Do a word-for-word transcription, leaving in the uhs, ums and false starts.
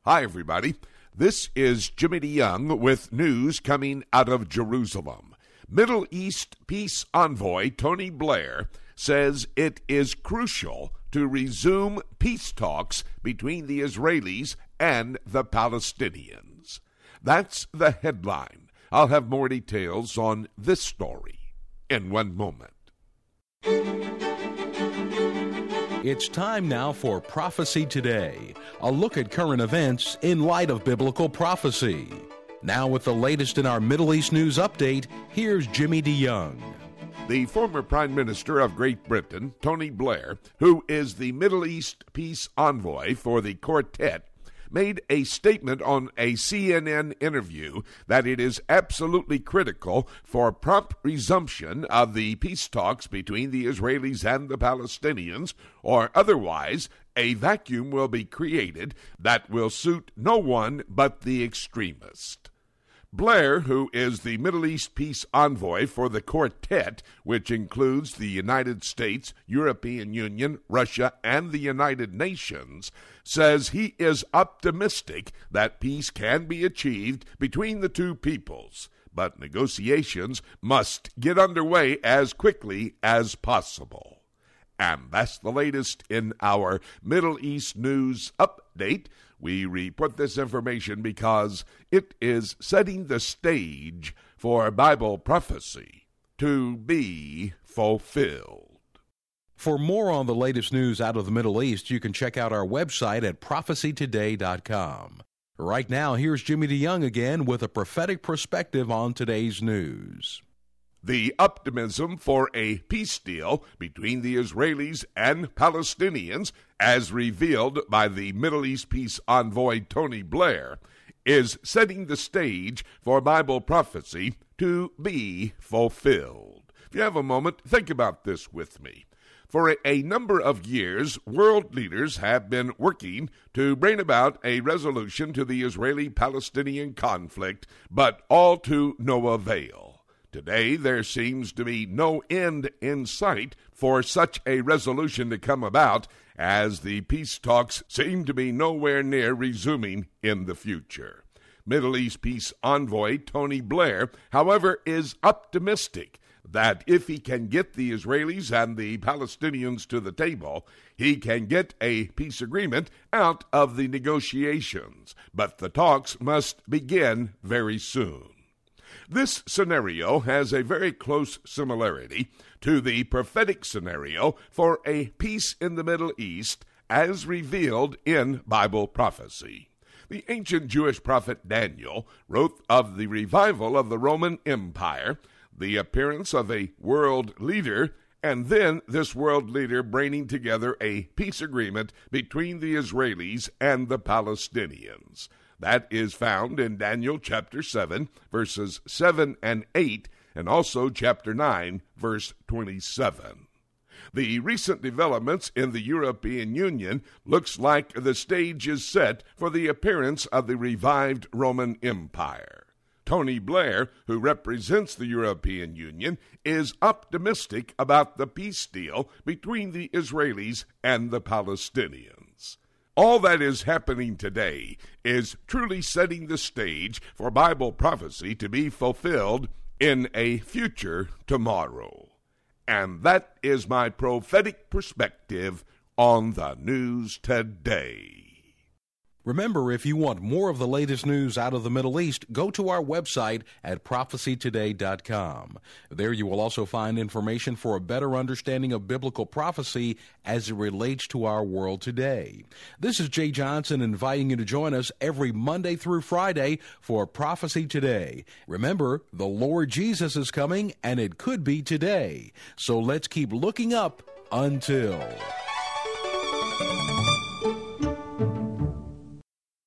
Hi, everybody. This is Jimmy DeYoung with news coming out of Jerusalem. Middle East peace envoy Tony Blair says it is crucial to resume peace talks between the Israelis and the Palestinians. That's the headline. I'll have more details on this story in one moment. It's time now for Prophecy Today, a look at current events in light of biblical prophecy. Now with the latest in our Middle East news update, here's Jimmy DeYoung. The former Prime Minister of Great Britain, Tony Blair, who is the Middle East peace envoy for the Quartet, made a statement on a C N N interview that it is absolutely critical for prompt resumption of the peace talks between the Israelis and the Palestinians, or otherwise a vacuum will be created that will suit no one but the extremist. Blair, who is the Middle East peace envoy for the Quartet, which includes the United States, European Union, Russia, and the United Nations, says he is optimistic that peace can be achieved between the two peoples, but negotiations must get underway as quickly as possible. And that's the latest in our Middle East news update. We report this information because it is setting the stage for Bible prophecy to be fulfilled. For more on the latest news out of the Middle East, you can check out our website at prophecy today dot com. Right now, here's Jimmy DeYoung again with a prophetic perspective on today's news. The optimism for a peace deal between the Israelis and Palestinians, as revealed by the Middle East peace envoy Tony Blair, is setting the stage for Bible prophecy to be fulfilled. If you have a moment, think about this with me. For a, a number of years, world leaders have been working to bring about a resolution to the Israeli-Palestinian conflict, but all to no avail. Today, there seems to be no end in sight for such a resolution to come about, as the peace talks seem to be nowhere near resuming in the future. Middle East peace envoy Tony Blair, however, is optimistic that if he can get the Israelis and the Palestinians to the table, he can get a peace agreement out of the negotiations. But the talks must begin very soon. This scenario has a very close similarity to the prophetic scenario for a peace in the Middle East as revealed in Bible prophecy. The ancient Jewish prophet Daniel wrote of the revival of the Roman Empire, the appearance of a world leader, and then this world leader bringing together a peace agreement between the Israelis and the Palestinians. That is found in Daniel chapter seven, verses seven and eight, and also chapter nine, verse twenty-seven. The recent developments in the European Union looks like the stage is set for the appearance of the revived Roman Empire. Tony Blair, who represents the European Union, is optimistic about the peace deal between the Israelis and the Palestinians. All that is happening today is truly setting the stage for Bible prophecy to be fulfilled in a future tomorrow. And that is my prophetic perspective on the news today. Remember, if you want more of the latest news out of the Middle East, go to our website at prophecy today dot com. There you will also find information for a better understanding of biblical prophecy as it relates to our world today. This is Jay Johnson inviting you to join us every Monday through Friday for Prophecy Today. Remember, the Lord Jesus is coming, and it could be today. So let's keep looking up until...